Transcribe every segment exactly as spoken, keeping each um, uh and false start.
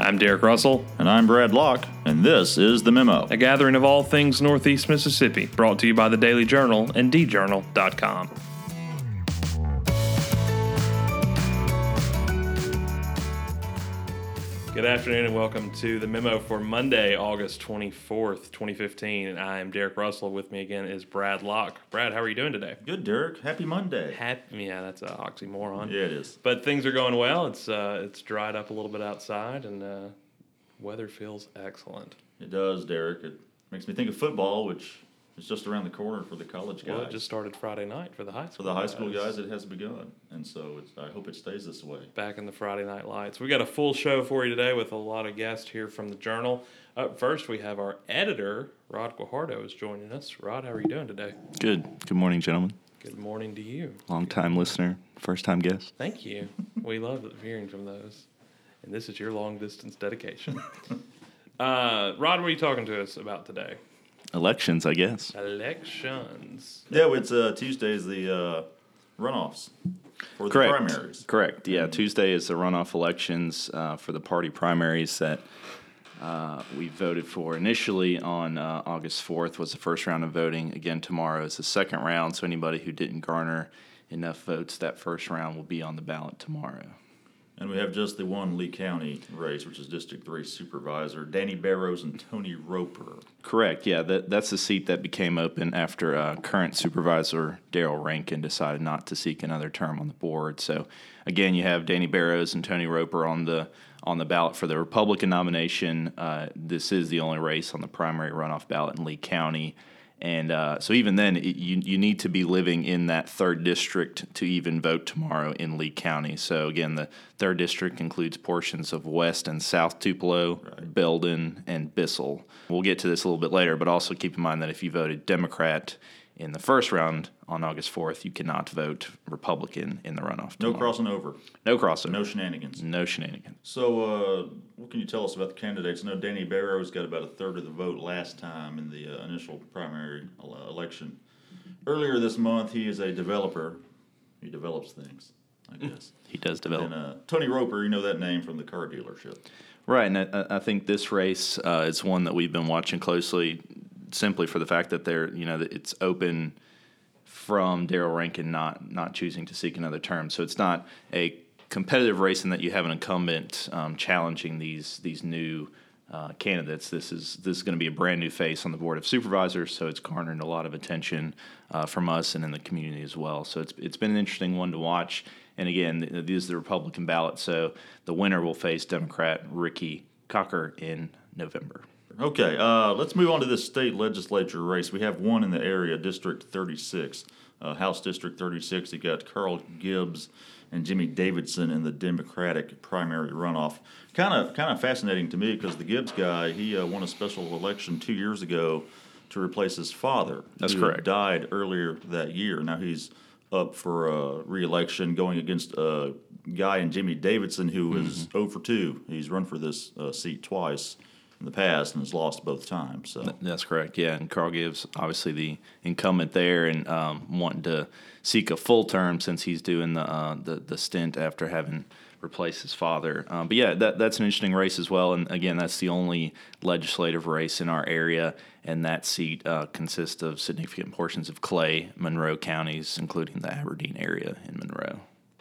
I'm Derek Russell. And I'm Brad Locke, and this is The Memo, a gathering of all things Northeast Mississippi, brought to you by the Daily Journal and d journal dot com. Good afternoon and welcome to The Memo for Monday, August twenty-fourth, twenty fifteen. And I am Derek Russell. With me again is Brad Locke. Brad, how are you doing today? Good, Derek. Happy Monday. Happy, yeah, that's an oxymoron. Yeah, it is. But things are going well. It's uh, it's dried up a little bit outside, and uh, weather feels excellent. It does, Derek. It makes me think of football, which is just around the corner for the college guys. Well, it just started Friday night for the high school For the high guys. school guys, it has begun, and so it's, I hope it stays this way. Back in the Friday Night Lights. We got a full show for you today with a lot of guests here from the Journal. Up first, we have our editor, Rod Guajardo, is joining us. Rod, how are you doing today? Good. Good morning, gentlemen. Good morning to you. Long-time listener, first-time guest. Thank you. We love hearing from those. And this is your long-distance dedication. uh, Rod, what are you talking to us about today? Elections, I guess. Elections. Yeah, it's uh, Tuesday's the uh, runoffs for the Correct. primaries. Correct. Yeah, Tuesday is the runoff elections uh, for the party primaries that uh, we voted for. Initially on uh, August fourth was the first round of voting. Again, tomorrow is the second round, so anybody who didn't garner enough votes that first round will be on the ballot tomorrow. And we have just the one Lee County race, which is District three Supervisor, Danny Barrows and Tony Roper. Correct, yeah. That, that's the seat that became open after uh, current Supervisor Darrell Rankin decided not to seek another term on the board. So, again, you have Danny Barrows and Tony Roper on the on the ballot for the Republican nomination. Uh, this is the only race on the primary runoff ballot in Lee County. And uh, so even then, it, you you need to be living in that third district to even vote tomorrow in Lee County. So again, the third district includes portions of West and South Tupelo, right. Belden, and Bissell. We'll get to this a little bit later, but also keep in mind that if you voted Democrat in the first round on August fourth, you cannot vote Republican in the runoff tomorrow. No crossing over. No crossover. No shenanigans. No shenanigans. So uh, what can you tell us about the candidates? I know Danny Barrows got about a third of the vote last time in the uh, initial primary election. Earlier this month, he is a developer. He develops things, I guess. He does develop. And uh, Tony Roper, you know that name from the car dealership. Right, and I, I think this race uh, is one that we've been watching closely simply for the fact that they're, you know, it's open from Darrell Rankin not not choosing to seek another term. So it's not a competitive race in that you have an incumbent um, challenging these these new uh, candidates. This is this is going to be a brand new face on the Board of Supervisors, so it's garnered a lot of attention uh, from us and in the community as well. So it's it's been an interesting one to watch. And again, this is the Republican ballot, so the winner will face Democrat Ricky Cocker in November. Okay, uh, let's move on to this state legislature race. We have one in the area, District thirty-six, uh, House District thirty-six. You got Carl Gibbs and Jimmy Davidson in the Democratic primary runoff. Kind of, kind of fascinating to me because the Gibbs guy, he uh, won a special election two years ago to replace his father. That's who correct. Died earlier that year. Now he's up for uh, re-election, going against a guy in Jimmy Davidson who mm-hmm. is oh for two. He's run for this uh, seat twice in the past and has lost both times. So that's correct, yeah. And Carl Gibbs, obviously the incumbent there, and um, wanting to seek a full term since he's doing the uh, the, the stint after having replaced his father. Um, but yeah, that that's an interesting race as well. And again, that's the only legislative race in our area, and that seat uh, consists of significant portions of Clay, Monroe counties, including the Aberdeen area in Monroe.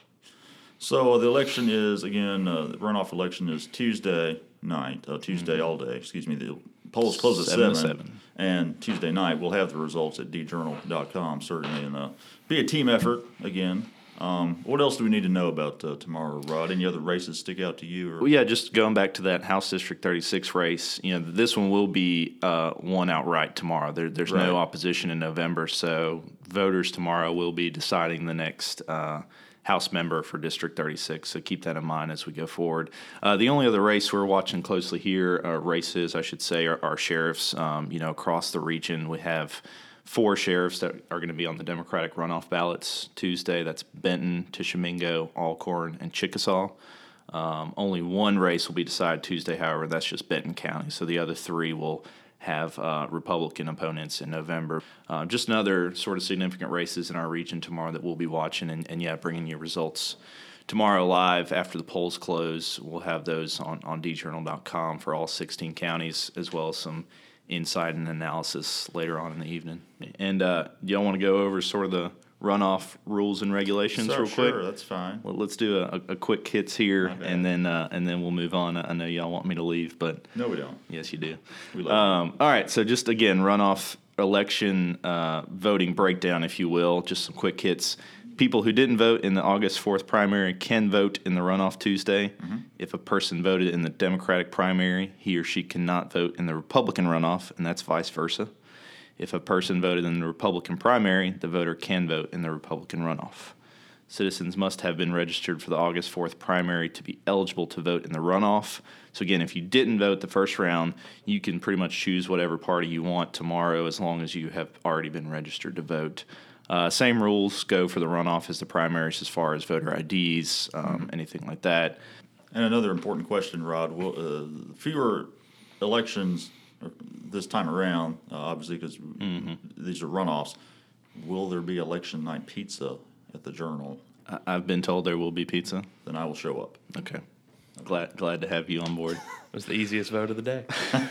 So uh, the election is, again, uh, the runoff election is Tuesday night, uh, Tuesday mm-hmm. all day, excuse me. The polls close at seven, seven, seven. And Tuesday night we'll have the results at d journal dot com, certainly. And uh, be a team effort, again. Um, what else do we need to know about uh, tomorrow, Rod? Any other races stick out to you? Or? Well, yeah, just going back to that House District thirty-six race, you know, this one will be uh, won outright tomorrow. There, there's right. no opposition in November, so voters tomorrow will be deciding the next uh, House member for District thirty-six, so keep that in mind as we go forward. Uh, the only other race we're watching closely here, uh, races, I should say, are, are sheriffs. Um, you know, across the region, we have four sheriffs that are going to be on the Democratic runoff ballots Tuesday. That's Benton, Tishomingo, Alcorn, and Chickasaw. Um, only one race will be decided Tuesday, however, that's just Benton County. So the other three will have uh, Republican opponents in November. Uh, just another sort of significant races in our region tomorrow that we'll be watching and, and yeah, bringing you results tomorrow live after the polls close, we'll have those on, on d journal dot com for all sixteen counties, as well as some insight and analysis later on in the evening. And uh, do y'all want to go over sort of the runoff rules and regulations So, real quick? sure, that's fine. Well, let's do a, a quick hits here, My bad. and then uh, and then we'll move on. I know y'all want me to leave, but No, we don't. yes, you do. We love Um, all right, so just again, runoff election uh, voting breakdown, if you will. Just some quick hits. People who didn't vote in the August fourth primary can vote in the runoff Tuesday. Mm-hmm. If a person voted in the Democratic primary, he or she cannot vote in the Republican runoff, and that's vice versa. If a person voted in the Republican primary, the voter can vote in the Republican runoff. Citizens must have been registered for the August fourth primary to be eligible to vote in the runoff. So again, if you didn't vote the first round, you can pretty much choose whatever party you want tomorrow as long as you have already been registered to vote. Uh, same rules go for the runoff as the primaries as far as voter I Ds, um, anything like that. And another important question, Rod. Will, uh, fewer elections this time around, uh, obviously, because Mm-hmm. these are runoffs. Will there be election night pizza at the Journal? I- I've been told there will be pizza. Then I will show up. Okay. Glad glad to have you on board. It was the easiest vote of the day.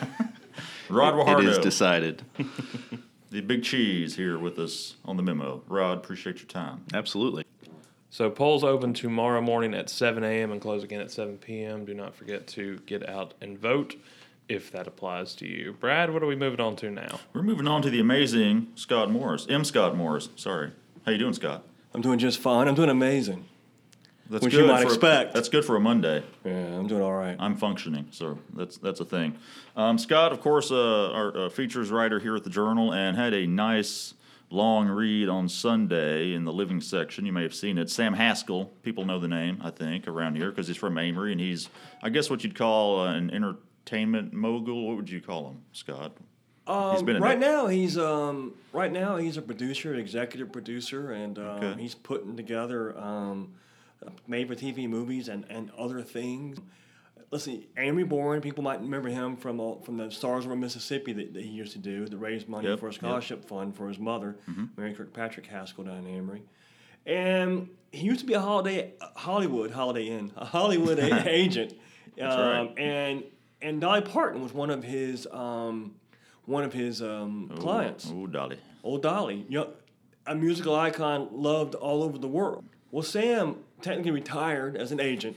Rod It is Wahardo, decided. the big cheese, here with us on the memo. Rod, appreciate your time. Absolutely. So polls open tomorrow morning at seven a.m. and close again at seven p.m. Do not forget to get out and vote if that applies to you. Brad, what are we moving on to now? We're moving on to the amazing Scott Morris. M. Scott Morris, sorry. How you doing, Scott? I'm doing just fine. I'm doing amazing. That's Which good you might for a- expect. that's good for a Monday. Yeah, I'm doing all right. I'm functioning, so that's that's a thing. Um, Scott, of course, uh, our uh, features writer here at the Journal, and had a nice long read on Sunday in the living section. You may have seen it. Sam Haskell, people know the name, I think, around here because he's from Amory, and he's, I guess, what you'd call uh, an entertainment mogul. What would you call him, Scott? Um, He's been in right it. now, he's um, right now he's a producer, executive producer, and um, Okay. he's putting together um, made-for-T V movies and, and other things. Listen, Amory Bourne, people might remember him from uh, from the Stars Over Mississippi that, that he used to do, to raise money Yep, for a yep. scholarship fund for his mother, Mary Kirkpatrick Haskell, down in Amory. And he used to be a holiday Hollywood Holiday Inn, a Hollywood a- agent. That's um, right. And and Dolly Parton was one of his um, one of his um, clients. Oh, Dolly. Old Dolly, you know, a musical icon loved all over the world. Well, Sam technically retired as an agent,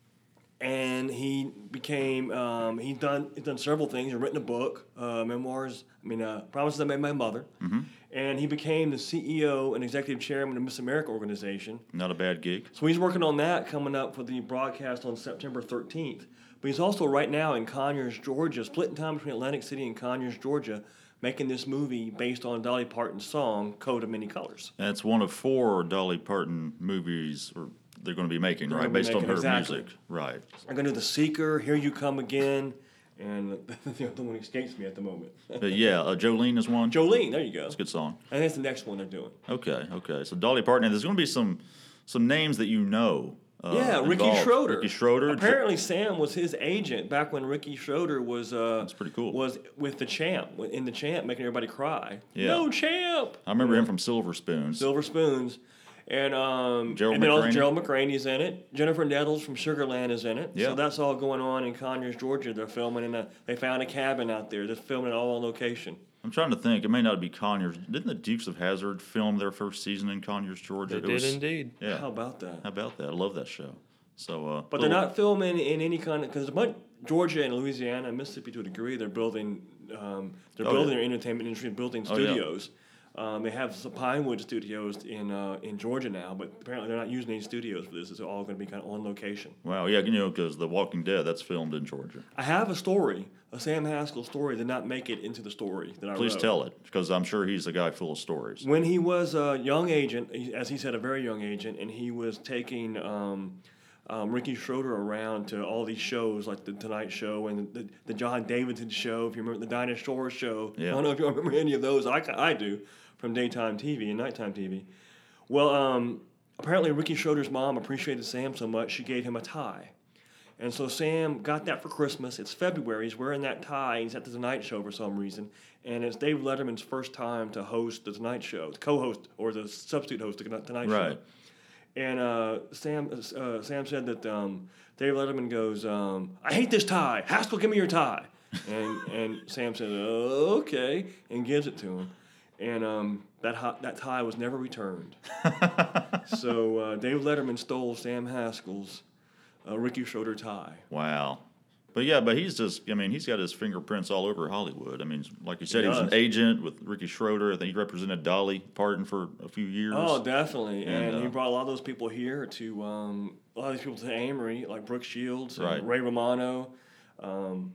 and he became um, he's done he's done several things. He's written a book, uh, memoirs. I mean, uh, Promises I Made My Mother, and he became the C E O and executive chairman of Miss America organization. Not a bad gig. So he's working on that coming up for the broadcast on September thirteenth. But he's also right now in Conyers, Georgia, splitting time between Atlantic City and Conyers, Georgia, making this movie based on Dolly Parton's song "Coat of Many Colors." That's one of four Dolly Parton movies or they're going to be making, They're right? gonna be Based on making, her exactly. music. Right. I'm gonna do "The Seeker," "Here You Come Again," and the other one escapes me at the moment. But yeah, uh, Jolene is one. Jolene, there you go. That's a good song. I think that's the next one they're doing. Okay, okay. So Dolly Parton, and there's going to be some some names that you know. Uh, yeah, Ricky involved. Schroeder. Ricky Schroeder. Apparently, Sam was his agent back when Ricky Schroeder was. Uh, That's pretty cool. Was with the Champ in the Champ, making everybody cry. Yeah. No Champ. I remember him from Silver Spoons. Silver Spoons. And um, Gerald and then also McRaney. Gerald McRaney's in it. Jennifer Nettles from Sugarland is in it. Yeah. So that's all going on in Conyers, Georgia. They're filming in a. They found a cabin out there. They're filming it all on location. I'm trying to think. It may not be Conyers. Didn't the Dukes of Hazzard film their first season in Conyers, Georgia? They It did was- indeed. Yeah. How about that? How about that? I love that show. So, uh, But they're little- not filming in any kind of because a bunch Georgia and Louisiana and Mississippi to a degree. They're building. Um, they're Oh, building yeah. their entertainment industry, building Oh, yeah. studios. Um, they have some Pinewood studios in uh, in Georgia now, but apparently they're not using any studios for this. It's all going to be kind of on location. Wow, yeah, you know, because The Walking Dead, that's filmed in Georgia. I have a story, a Sam Haskell story, did not make it into the story that I Please wrote. tell it, because I'm sure he's a guy full of stories. When he was a young agent, he- as he said, a very young agent, and he was taking um, um, Ricky Schroeder around to all these shows like the Tonight Show and the, the John Davidson Show, if you remember the Dinah Shore Show. Yeah. I don't know if you remember any of those. I, I do, from daytime T V and nighttime T V. Well, um, apparently Ricky Schroeder's mom appreciated Sam so much, she gave him a tie. And so Sam got that for Christmas. It's February. He's wearing that tie. He's at the Tonight Show for some reason. And it's Dave Letterman's first time to host the Tonight Show, to co-host or the substitute host of the Tonight Show. Right. And uh, Sam uh, Sam said that um, Dave Letterman goes, um, I hate this tie. Haskell, give me your tie. And and Sam said, oh, okay, and gives it to him. And um, that hot, that tie was never returned. So uh, Dave Letterman stole Sam Haskell's uh, Ricky Schroeder tie. Wow. But yeah, but he's just, I mean, he's got his fingerprints all over Hollywood. I mean, like you said, he, He was an does. agent with Ricky Schroeder. I think he represented Dolly Parton for a few years. Oh, definitely. And, And, uh, he brought a lot of those people here to, um, a lot of these people to Amory, like Brooke Shields, and Right. Ray Romano, um,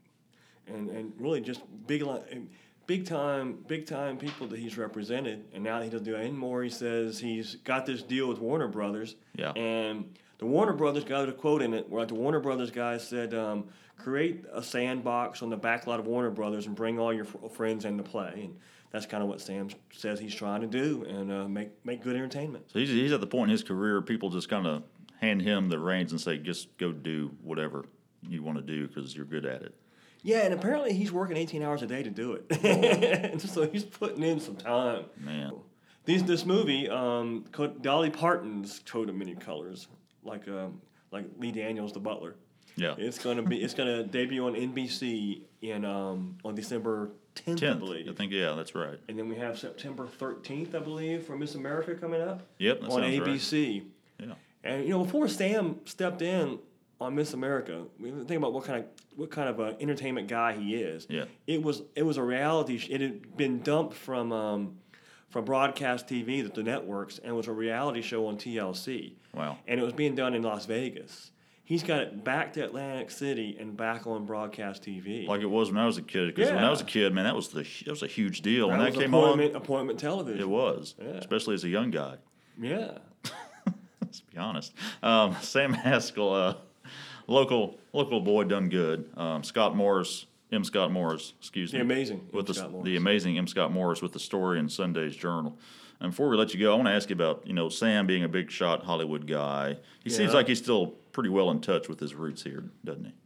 and and really just big, li- and big time, big time people that he's represented. And now he doesn't do it anymore. He says he's got this deal with Warner Brothers. Yeah. And the Warner Brothers got a quote in it where like the Warner Brothers guy said, um, create a sandbox on the back lot of Warner Brothers and bring all your f- friends into play. And that's kind of what Sam says he's trying to do and uh, make make good entertainment. So he's, he's at the point in his career, people just kind of hand him the reins and say, just go do whatever you want to do because you're good at it. Yeah, and apparently he's working eighteen hours a day to do it. And so he's putting in some time. Man. These this movie, um, co- Dolly Parton's coat of many colors, like um, like Lee Daniels, the butler. Yeah. It's gonna be it's gonna debut on N B C in um, on December tenth, I tenth, believe. I think, yeah, that's right. And then we have September thirteenth, I believe, for Miss America coming up. Yep, that on sounds A B C. Yeah. And you know, before Sam stepped in on Miss America, we think about what kind of what kind of uh, entertainment guy he is. Yeah. It was it was a reality. Sh- it had been dumped from um, from broadcast T V, the, the networks, and it was a reality show on T L C. Wow. And it was being done in Las Vegas. He's got it back to Atlantic City and back on broadcast T V. Like it was when I was a kid. Because when I Yeah. was a kid, man, that was the that was a huge deal. that when was that came on, appointment, appointment television. it was, Yeah. especially as a young guy. Yeah. Let's be honest. Um, Sam Haskell, uh, local local boy, done good. Um, Scott Morris, M. Scott Morris, excuse The me. amazing with M. the, Scott Morris. the amazing M. Scott Morris with the story in Sunday's Journal. And before we let you go, I want to ask you about, you know, Sam being a big shot Hollywood guy. He seems Yeah. like he's still pretty well in touch with his roots here, doesn't he?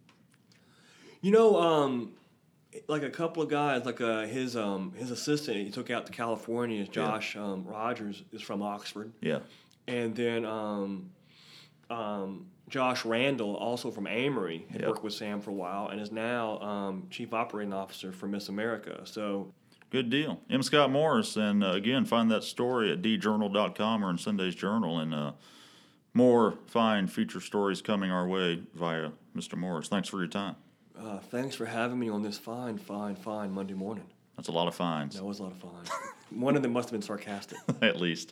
You know, um, like a couple of guys, like uh, his um, his assistant, he took out to California. Is Josh um, Rogers is from Oxford, Yeah. and then um, um, Josh Randall, also from Amory, had Yep. worked with Sam for a while, and is now um, chief operating officer for Miss America. So Good deal. M. Scott Morris, and uh, again, find that story at d journal dot com or in Sunday's Journal, and uh, more fine feature stories coming our way via Mister Morris. Thanks for your time. uh, thanks for having me on this fine, fine, fine Monday morning. That's a lot of fines, That was a lot of fun. One of them must have been sarcastic. at least.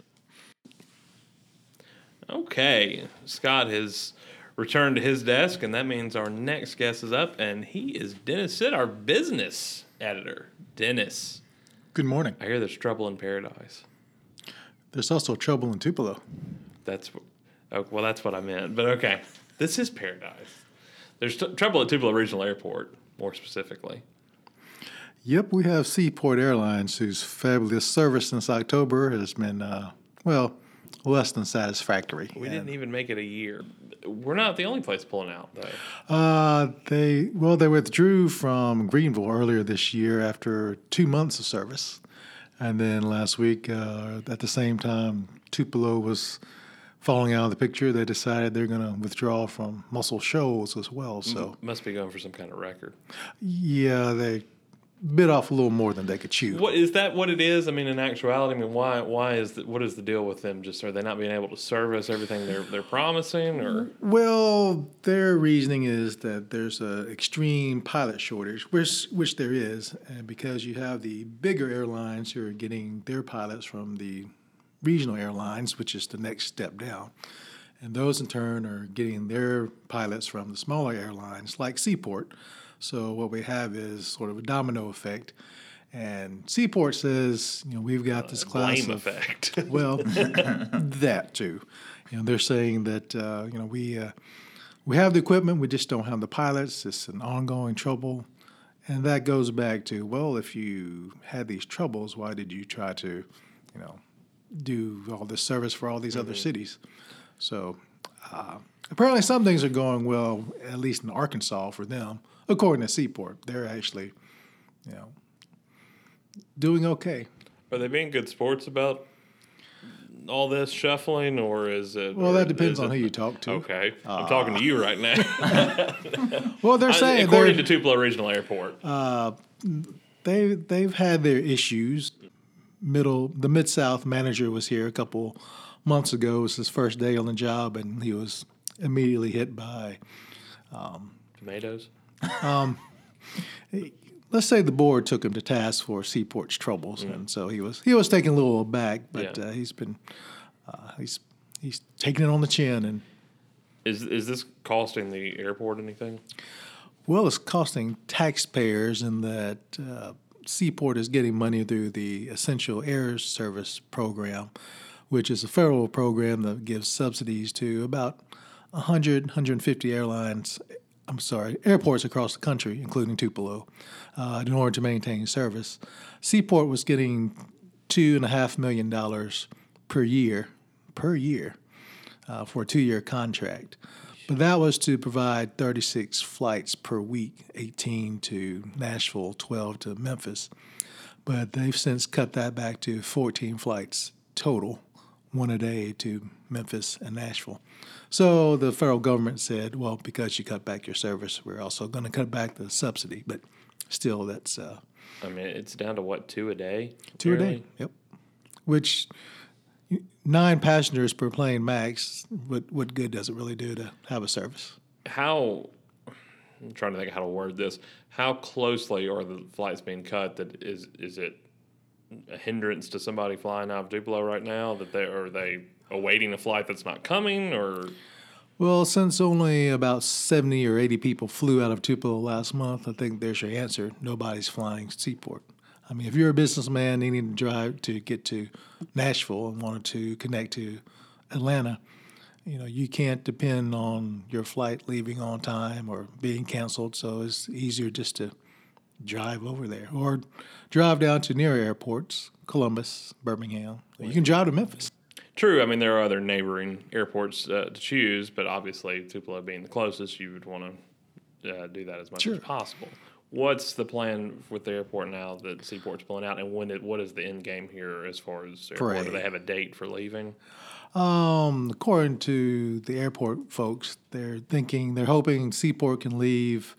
Okay, Scott has returned to his desk, and that means our next guest is up, and he is Dennis Sitt, our business editor. Dennis, Good morning. I hear there's trouble in paradise. There's also trouble in Tupelo. That's wh- oh, well, that's what I meant. But okay, this is paradise. There's t- trouble at Tupelo Regional Airport, more specifically. Yep, we have Seaport Airlines, whose fabulous service since October has been, uh, well, less than satisfactory. We And, didn't even make it a year. We're not the only place pulling out, though. Uh, they well, they withdrew from Greenville earlier this year after two months of service, and then last week, uh, at the same time, Tupelo was falling out of the picture. They decided they're going to withdraw from Muscle Shoals as well. So Must be going for some kind of record. yeah, they bit off a little more than they could chew. What is that? What it is? I mean, in actuality, I mean, why? Why is the, what is the deal with them? Just are they not being able to service everything they're they're promising, or Well, their reasoning is that there's an extreme pilot shortage, which which there is, and because you have the bigger airlines who are getting their pilots from the regional airlines, which is the next step down, and those in turn are getting their pilots from the smaller airlines like Seaport. So what we have is sort of a domino effect. And Seaport says, you know, we've got this class blame of effect? well, that too. You know, they're saying that uh, you know we uh, we have the equipment, we just don't have the pilots. It's an ongoing trouble, and that goes back to, well, if you had these troubles, why did you try to, you know, do all this service for all these other cities? So uh, apparently, some things are going well, at least in Arkansas for them, according to Seaport. They're actually, you know, doing okay. Are they being good sports about all this shuffling, or is it? Well, or that depends is on it- who you talk to. Okay, I'm talking to you right now. Well, they're saying According they're, to Tupelo Regional Airport, they they've had their issues. Middle the Mid South manager was here a couple months ago. It was his first day on the job, and he was immediately hit by. tomatoes. Let's say the board took him to task for Seaport's troubles, and so he was he was taken a little aback, but Yeah. uh, he's been uh, he's he's taking it on the chin, and Is is this costing the airport anything? well, it's costing taxpayers in that uh, Seaport is getting money through the Essential Air Service program, which is a federal program that gives subsidies to about one hundred, one hundred fifty airlines, I'm sorry, airports across the country, including Tupelo, uh, in order to maintain service. Seaport was getting two and a half million dollars per year, per year, uh, for a two-year contract. But that was to provide thirty-six flights per week, eighteen to Nashville, twelve to Memphis. But they've since cut that back to fourteen flights total, one a day to Memphis and Nashville. So the federal government said, well, because you cut back your service, we're also going to cut back the subsidy. But still, that's uh, I mean, it's down to what, two a day? two a nearly? day. Yep. Which nine passengers per plane max. What what good does it really do to have a service? How? I'm trying to think how to word this. How closely are the flights being cut? That is, is it a hindrance to somebody flying out of Tupelo right now? That they are they awaiting a flight that's not coming, or Well, since only about seventy or eighty people flew out of Tupelo last month, I think there's your answer. Nobody's flying Seaport. I mean, if you're a businessman needing to drive to get to Nashville and wanted to connect to Atlanta, you know, you can't depend on your flight leaving on time or being canceled. So it's easier just to drive over there or drive down to near airports, Columbus, Birmingham. You can drive to Memphis. true? I mean, there are other neighboring airports uh, to choose, but obviously Tupelo being the closest, you would want to uh, do that as much Sure. as possible. What's the plan with the airport now that Seaport's pulling out, and when it, what is the end game here as far as the airport? For Do a- they have a date for leaving? Um, according to the airport folks, they're thinking, they're hoping Seaport can leave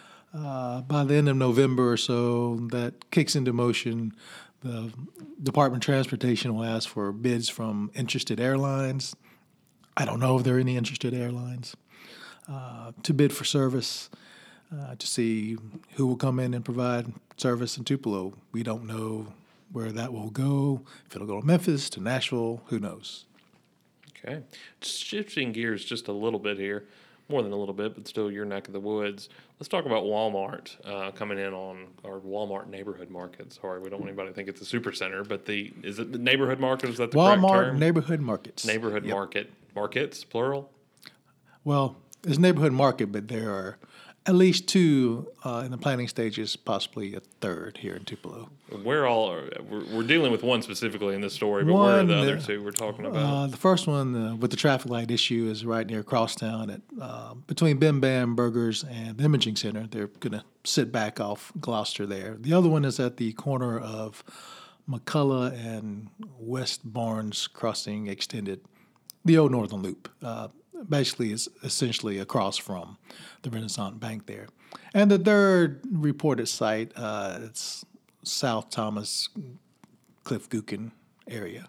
uh, by the end of November or so. That kicks into motion. The Department of Transportation will ask for bids from interested airlines. I don't know if there are any interested airlines uh, to bid for service uh, to see who will come in and provide service in Tupelo. We don't know where that will go. If it'll go to Memphis, to Nashville, who knows? Okay. Shifting gears just a little bit here, more than a little bit, but still your neck of the woods. Let's talk about Walmart uh, coming in on our Walmart neighborhood market. Sorry, we don't want anybody to think it's a super center, but the is it the neighborhood market? Is that the correct Walmart term? neighborhood markets. neighborhood Yep. market. Markets, plural? Well, it's neighborhood market, but there are at least two uh, in the planning stages, possibly a third here in Tupelo. Where all are, we're, we're dealing with one specifically in this story, but where are the One, other uh, two we're talking about? Uh, the first one uh, with the traffic light issue is right near Crosstown at uh, between Bim Bam Burgers and the Imaging Center. They're going to sit back off Gloucester there. The other one is at the corner of McCullough and West Barnes Crossing Extended, the old Northern Loop. Uh, basically, is essentially across from the Renaissance Bank there. And the third reported site, uh, it's South Thomas, Cliff Gookin area.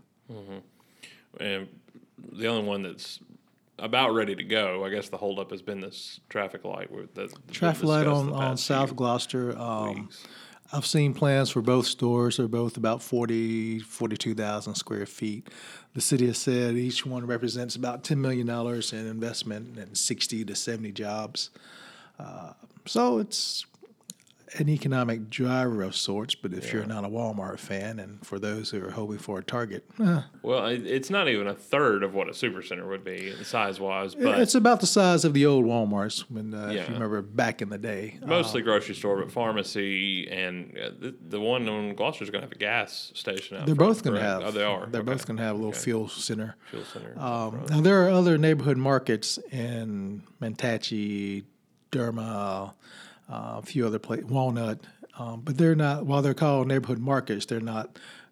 And the only one that's about ready to go, I guess the holdup has been this traffic light. With the, Traffic light on, on South Gloucester. Um, I've seen plans for both stores. They're both about forty, forty-two thousand square feet. The city has said each one represents about ten million dollars in investment and sixty to seventy jobs. Uh, so it's an economic driver of sorts, but if you're not a Walmart fan, and for those who are hoping for a Target, eh, Well, it- it's not even a third of what a supercenter would be size wise, but it's about the size of the old Walmarts when, uh, if Yeah. you remember back in the day. mostly grocery store, but pharmacy and uh, the, the one on Gloucester is going to have a gas station out They're front, both going to correct? have. Oh, they are. They're Okay. both going to have a little Okay. fuel center. Fuel center. out Um, front. now there are other neighborhood markets in Mantachie, Derma, uh, a few other places, Walnut, um, but they're not. While they're called neighborhood markets, they're not.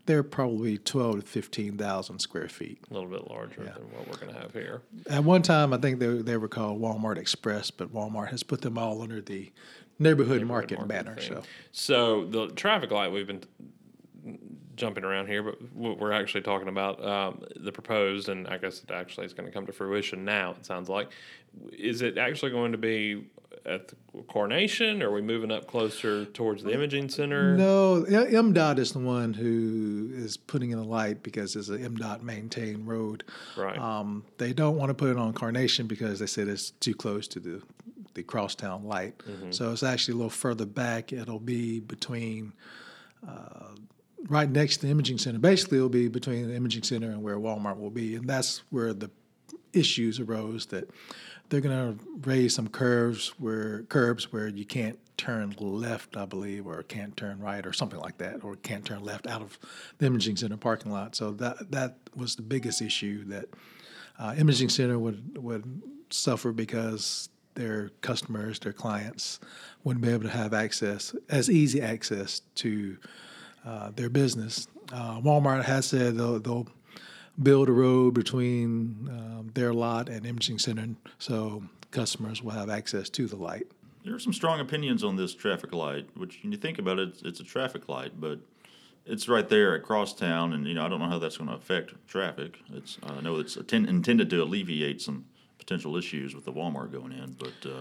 they're probably twelve to fifteen thousand square feet. A little bit larger than what we're going to have here. At one time, I think they they were called Walmart Express, but Walmart has put them all under the neighborhood, market, banner. thing. So So the traffic light, we've been jumping around here, but what we're actually talking about um, the proposed, and I guess it actually is going to come to fruition now, it sounds like. Is it actually going to be at the Coronation, or are we moving up closer towards the imaging center? no, M DOT is the one who is putting in a light because it's an M DOT maintained road. Right. Um, they don't want to put it on Carnation because they said it's too close to the the crosstown light. Mm-hmm. So it's actually a little further back. It'll be between. Uh, right next to the imaging center. Basically, it'll be between the imaging center and where Walmart will be, and that's where the issues arose that they're going to raise some curves where curbs where you can't turn left, I believe, or can't turn right, or something like that, or can't turn left out of the imaging center parking lot. So that that was the biggest issue that uh, imaging center would would suffer because their customers, their clients, wouldn't be able to have access as easy access to uh, their business. Uh, Walmart has said they'll, they'll build a road between um, their lot and imaging center, so customers will have access to the light. There are some strong opinions on this traffic light, which when you think about it, it's, it's a traffic light, but it's right there at Crosstown, and you know I don't know how that's going to affect traffic. It's I know it's atten- intended to alleviate some potential issues with the Walmart going in, but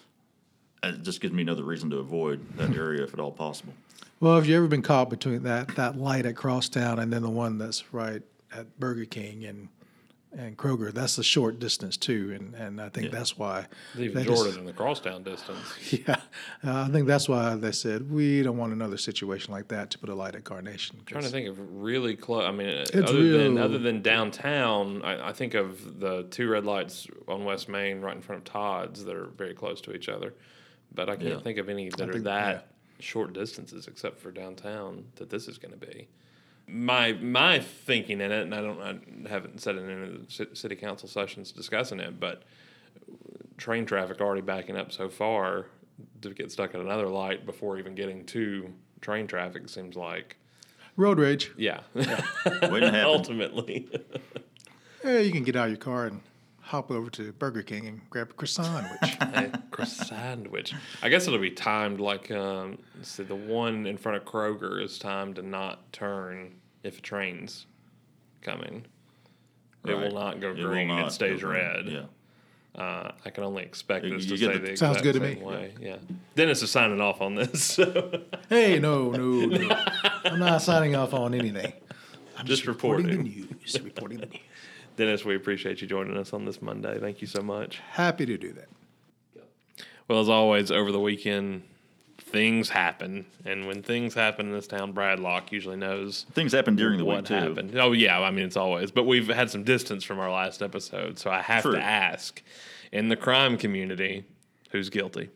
uh, it just gives me another reason to avoid that area if at all possible. Well, have you ever been caught between that, that light at Crosstown and then the one that's right at Burger King and and Kroger? That's a short distance too, and, and I think Yeah. that's why It's even they shorter just- than the crosstown distance. Yeah, uh, I think that's why they said we don't want another situation like that to put a light at Carnation. 'cause- Trying to think of really close. I mean, other than real- other than downtown, I, I think of the two red lights on West Main right in front of Todd's that are very close to each other. But I can't Yeah. think of any that are think- that short distances, except for downtown, that this is going to be. My my thinking in it, and I don't I haven't said it in any of the ci- city council sessions discussing it, but train traffic already backing up so far to get stuck at another light before even getting to train traffic seems like Road rage. yeah. Waiting to happen. Ultimately. Yeah, you can get out of your car and hop over to Burger King and grab a croissant sandwich. A croissant sandwich. I guess it'll be timed like um, let's see, the one in front of Kroger is timed to not turn if a train's coming. It Right. will not go It will green. It, not stays go green. red. Yeah. Uh, I can only expect You- this you to get say the- the Sounds exact good to same me. way. Yeah. Dennis is signing off on this. So Hey, no, no, no. I'm not signing off on anything. I'm Just reporting the reporting. news. Reporting the news. Dennis, we appreciate you joining us on this Monday. Thank you so much. Happy to do that. Well, as always, over the weekend, things happen. And when things happen in this town, Brad Locke usually knows Things happen during the what week too. happened. Oh, yeah, I mean, it's always. But we've had some distance from our last episode, so I have True. to ask, in the crime community, who's guilty?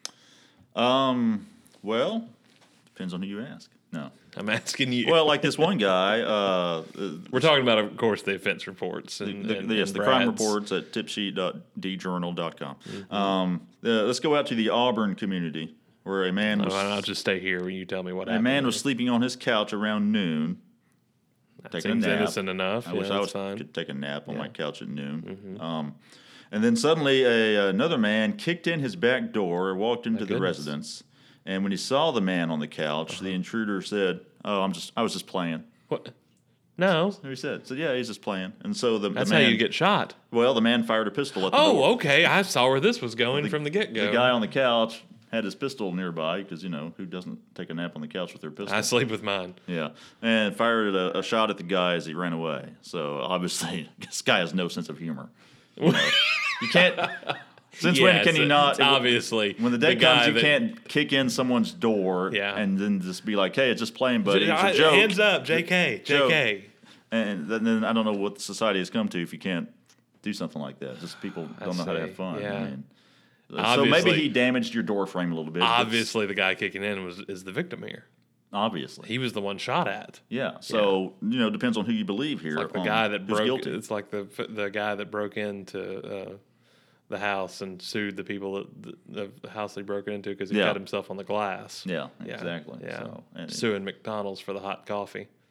Um. Well, depends on who you ask. No. I'm asking you. Well, like this one guy. Uh, we're talking about, of course, the offense reports. And, the, and, the, yes, and the crime Brad's. reports at tipsheet dot d journal dot com. Mm-hmm. Um, uh, let's go out to the Auburn community where a man No, was I'll just stay here when you tell me what a happened. man was sleeping on his couch around noon. That taking a seems nap. innocent enough. I yeah, wish I that's was, fine. could take a nap on my couch at noon. Mm-hmm. Um, and then suddenly a, another man kicked in his back door, walked into the goodness. residence, and when he saw the man on the couch, Uh-huh. the intruder said, "Oh, I'm just I was just playing." What? No, So he said, "So yeah, he's just playing." And so the, that's the man, how you get shot. well, the man fired a pistol at the door. Oh, okay. I saw where this was going from the get The go. guy on the couch had his pistol nearby because, you know, who doesn't take a nap on the couch with their pistol? I sleep with mine. Yeah, and fired a, a shot at the guy as he ran away. So obviously, this guy has no sense of humor. You, know, you can't. Since when Yes, can you not? it's obviously, when the day guy comes, you that- can't kick in someone's door Yeah. and then just be like, "Hey, it's just playing, buddy. It's I- a joke." Hands up, J K, Joke. J K. And then, then I don't know what society has come to if you can't do something like that. Just people don't know how to have see. fun. Yeah. I mean, so maybe Obviously- he damaged your door frame a little bit. That's- Obviously, the guy kicking in was is the victim here. obviously. He was the one shot at. Yeah. So you know, depends on who you believe here. It's like the on guy that who's broke. guilty. It's like the the guy that broke into uh, the house and sued the people that the, the house he broke into because he Yeah. cut himself on the glass. Yeah, Yeah, exactly. Yeah, So, and- suing McDonald's for the hot coffee.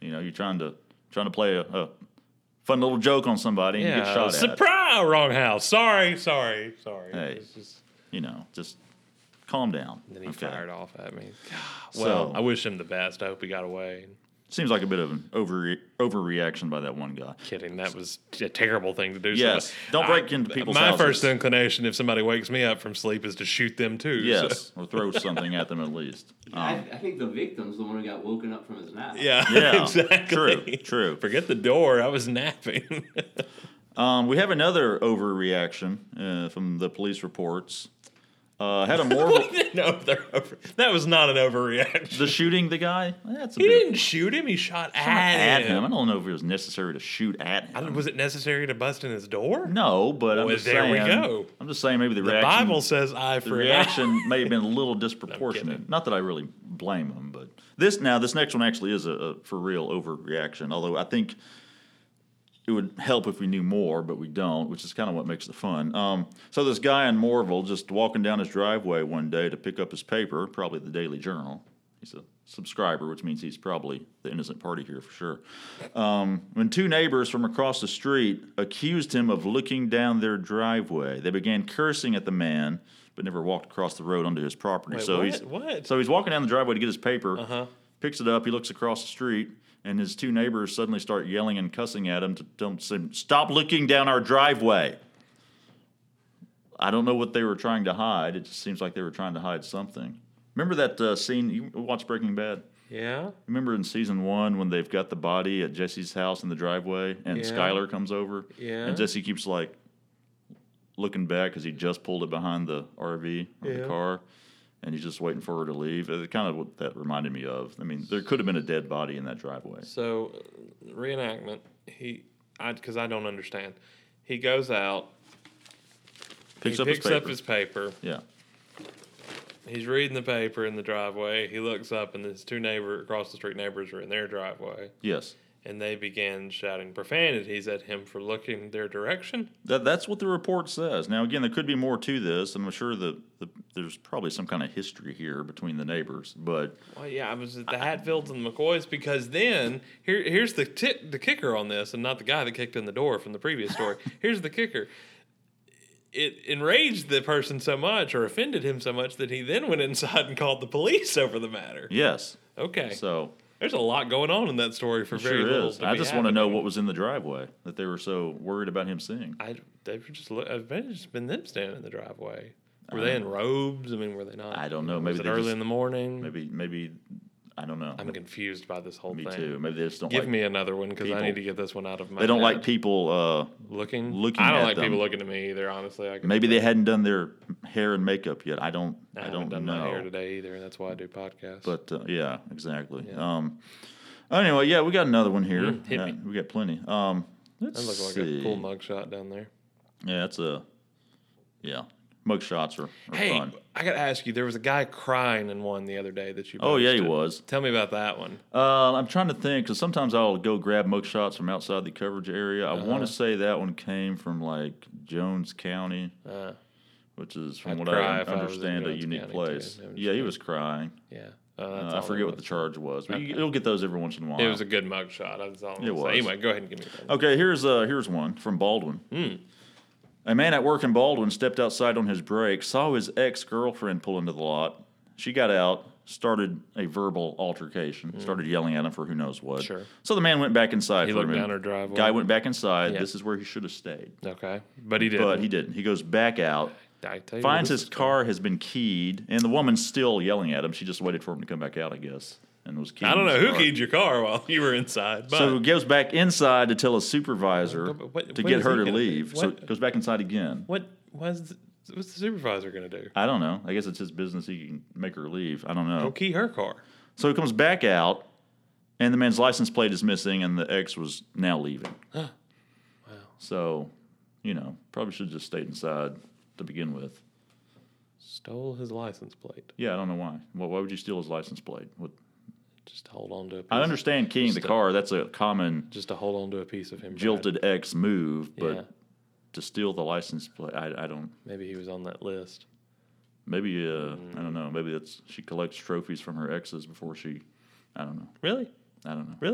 You know, you're trying to trying to play a, a fun little joke on somebody and you get Yeah, shot at. surprise! Wrong house. Sorry, sorry, sorry. Hey. It's just- You know, just calm down. then he okay? fired off at me. So- Well, I wish him the best. I hope he got away. Seems like a bit of an over overreaction by that one guy. Kidding. That was a terrible thing to do. Yes. So, Don't break I- into people's My houses. first inclination, if somebody wakes me up from sleep, is to shoot them too. so- Yes, or throw something at them at least. I, Um, I think the victim's the one who got woken up from his nap. Yeah. Yeah, exactly. true, true. Forget the door. I was napping. um, we have another overreaction uh, from the police reports. Uh, had a more no, they're over. That was not an overreaction. the shooting the guy. That's a He bit of- didn't shoot him. He shot at, at him. I him. don't know if it was necessary to shoot at I don't- him. was it necessary to bust in his door? No, but I'm Well, just there saying. we go. I'm just saying maybe the, The reaction. Bible says eye the for an eye. reaction may have been a little disproportionate. kidding. Not that I really blame him, but this now this next one actually is a, a for real overreaction. Although I think it would help if we knew more, but we don't, which is kind of what makes it fun. Um, so this guy in Moorville just walking down his driveway one day to pick up his paper, probably the Daily Journal. He's a subscriber, which means he's probably the innocent party here for sure. Um, when two neighbors from across the street accused him of looking down their driveway, they began cursing at the man, but never walked across the road onto his property. Wait, so what? he's What? so he's walking down the driveway to get his paper, Uh-huh. picks it up, he looks across the street, and his two neighbors suddenly start yelling and cussing at him to tell him, say, stop looking down our driveway. I don't know what they were trying to hide. It just seems like they were trying to hide something. Remember that uh, scene? You watched Breaking Bad? Yeah. Remember in season one when they've got the body at Jesse's house in the driveway and Yeah. Skylar comes over? Yeah. And Jesse keeps like looking back because he just pulled it behind the R V or Yeah. the car. And he's just waiting for her to leave. It's kind of what that reminded me of. I mean, there could have been a dead body in that driveway. So, uh, reenactment. He, I, because I don't understand. He goes out. Picks he up picks his paper. up his paper. Yeah. He's reading the paper in the driveway. He looks up, and his two neighbor across the street neighbors are in their driveway, Yes. and they begin shouting profanities at him for looking their direction. That, that's what the report says. Now, again, there could be more to this. I'm sure that the, there's probably some kind of history here between the neighbors. But Well, yeah, I was at the Hatfields and the McCoys because then here, here's the ti the kicker on this, and not the guy that kicked in the door from the previous story. Here's the kicker. It enraged the person so much or offended him so much that he then went inside and called the police over the matter. yes. Okay. So There's a lot going on in that story for it very sure little. is. to I be just want to know happening. what was in the driveway that they were so worried about him seeing. I they were just look. I've been just been them standing in the driveway. Were they in robes? I mean, were they not? I don't know. Was Maybe it they early just- in the morning? Maybe, maybe, I don't know. I'm confused by this whole Me thing. too. Maybe they just don't Give like. me another one because I people. need to get this one out of my. They don't head. like people. Uh, looking. looking I don't at like them. people looking at me either. Honestly, I can maybe say. they hadn't done their hair and makeup yet. I don't. I, I, haven't don't done know. my hair today either. That's why I do podcasts. But uh, yeah, exactly. Yeah. Um, anyway, yeah, we got another one here. Mm, hit Yeah, me. we got plenty. Um, let's that looks like see. a cool mugshot down there. Yeah, it's a. Yeah, mug shots are, are Hey, fun. I got to ask you. There was a guy crying in one the other day that you. Oh yeah, he posted. was. Tell me about that one. Uh, I'm trying to think because sometimes I'll go grab mug shots from outside the coverage area. I Uh-huh. want to say that one came from like Jones County, Uh, which is from I'd what cry I if I was in understand a Jones unique County, place. too. I'm just Yeah, he kidding. was crying. yeah. Oh, that's Uh, all I it forget what was. the charge was, but you, Okay. you'll get those every once in a while. It was a good mugshot. That's all. I'm It gonna say. was. Anyway, go ahead and give me that. Okay, here's uh here's one from Baldwin. Hmm. A man at work in Baldwin stepped outside on his break, saw his ex-girlfriend pull into the lot. She got out, started a verbal altercation, started yelling at him for who knows what. Hmm. Sure. So the man went back inside He for a looked minute. down her driveway. Guy went back inside. Yeah. This is where he should have stayed. Okay, but he didn't. But he didn't. He goes back out, I tell you finds what, this his is car has been keyed, and the woman's still yelling at him. She just waited for him to come back out, I guess, and was keying I don't know his who car. keyed your car while you were inside. But So he goes back inside to tell his supervisor But what- to what get is her he to gonna do? leave. So What- goes back inside again. what was what's the supervisor going to do? I don't know. I guess it's his business. He can make her leave. I don't know. Go key her car. So he comes back out, and the man's license plate is missing, and the ex was now leaving. Wow. So, you know, probably should have just stayed inside to begin with. Stole his license plate. Yeah, I don't know why. Well, why would you steal his license plate? What? Just to hold on to a piece. I understand keying the Just a- car. That's a common Just to hold on to a piece of him. Brad. jilted ex move, but Yeah. to steal the license plate, I, I don't. Maybe he was on that list. Maybe uh, I don't know. Maybe that's she collects trophies from her exes before she. I don't know. Really? I don't know. Really?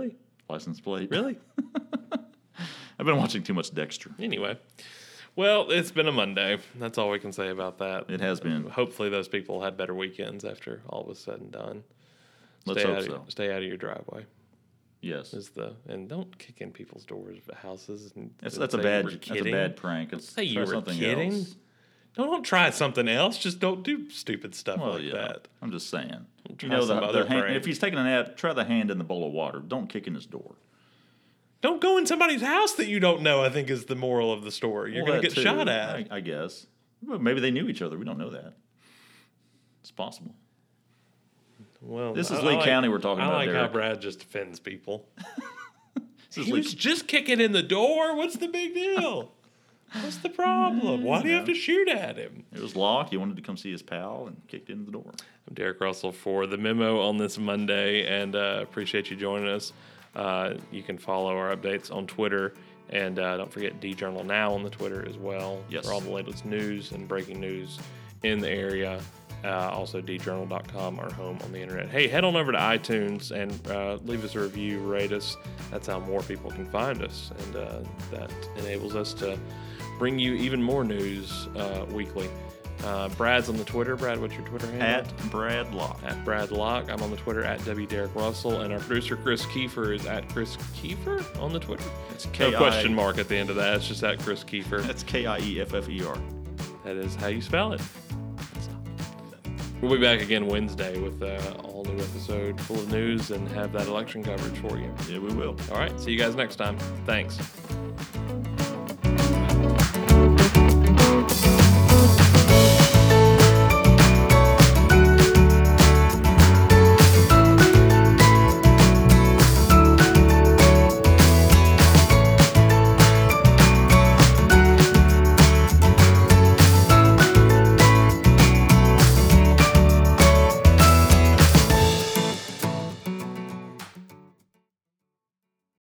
license plate. Really? I've been watching too much Dexter. Anyway. Well, it's been a Monday. That's all we can say about that. It has been. Hopefully those people had better weekends after all was said and done. Let's stay hope out so. Of, stay out of your driveway. Yes. Is the and don't kick in people's doors of houses. And, That's, and that's a say bad you were that's a kidding. bad prank. It's Say you try were something kidding. else. No, don't try something else. Just don't do stupid stuff Well, like yeah. that. I'm just saying. Try You know, some the, other the hand, prank. if he's taking a nap, try the hand in the bowl of water. Don't kick in his door. Don't go in somebody's house that you don't know, I think is the moral of the story. You're Well, going to that get too, shot at. I, I guess. Well, maybe they knew each other. We don't know that. It's possible. Well, This is I- Lee I like- County we're talking I about, like how Derek. Brad just offends people. This is He Lee, was just kicking in the door. What's the big deal? What's the problem? Why do you have to shoot at him? it was locked. He wanted to come see his pal and kicked in the door. I'm Derek Russell for the memo on this Monday, and uh, appreciate you joining us. Uh, you can follow our updates on Twitter, and uh, don't forget D Journal Now on the Twitter as well Yes. for all the latest news and breaking news in the area. Uh, also, d journal dot com, our home on the internet. Hey, head on over to iTunes and uh, leave us a review, rate us. That's how more people can find us, and uh, that enables us to bring you even more news uh, weekly. Uh, Brad's on the Twitter. Brad, what's your Twitter handle? At Brad Locke. At Brad Locke. I'm on the Twitter at W Derek Russell, and our producer Chris Kiefer is at Chris Kiefer on the Twitter. It's No K I question mark at the end of that. It's just at Chris Kiefer. That's K I E F F E R. That is how you spell it. We'll be back again Wednesday with an all new episode full of news and have that election coverage for you. Yeah, we will. All right. See you guys next time. Thanks.